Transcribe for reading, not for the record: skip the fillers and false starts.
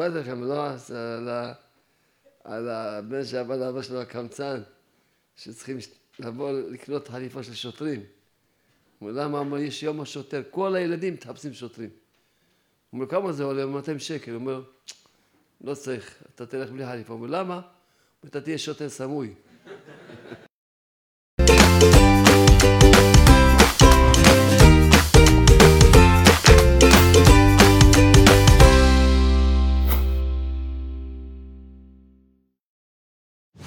סיפרתי לכם, לא? על הבן שעבד לאבא שלו הקמצן, שצריכים לבוא לקנות חליפה של שוטרים. הוא אומר, למה? אמר, יש יום השוטר, כל הילדים מתחפשים שוטרים. הוא אומר, כמה זה עולה? 200 שקל. הוא אומר, לא צריך, אתה תלך בלי חליפה. הוא אומר, למה? אתה תהיה שוטר סמוי.